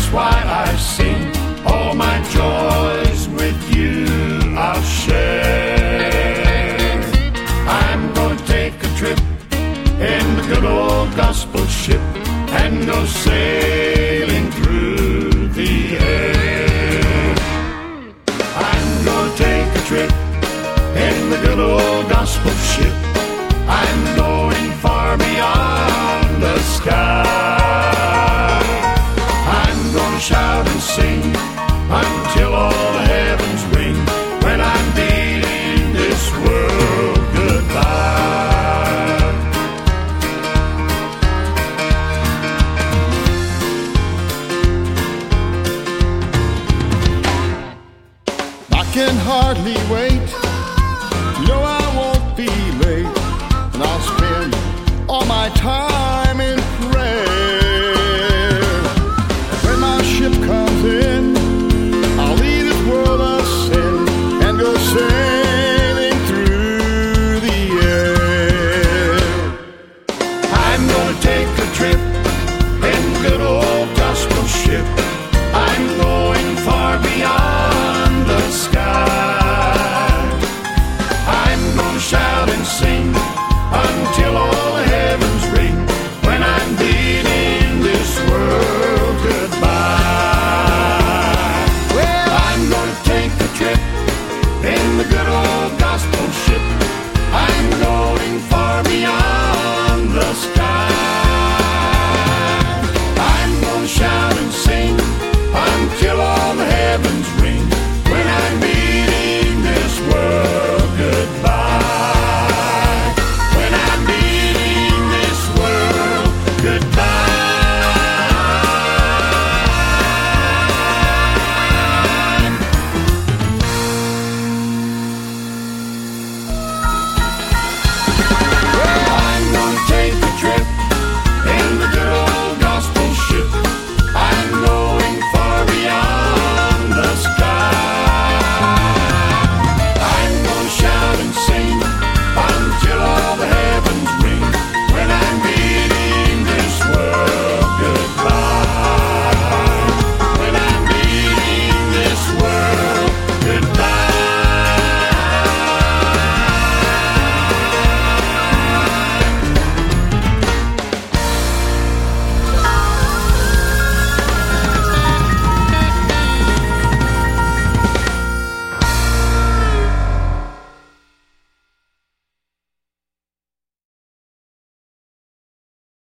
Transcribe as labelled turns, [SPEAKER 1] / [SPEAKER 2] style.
[SPEAKER 1] while I sing. All my joys with you I'll share. I'm gonna take a trip in the good old gospel ship and go sailing through the air. I'm gonna take a trip in the good old gospel ship. I'm going far beyond the sky. I'm gonna shout and sing until all the heavens ring when I'm bidding this world goodbye.
[SPEAKER 2] I can hardly wait. No, I won't be late. And I'll spend all my time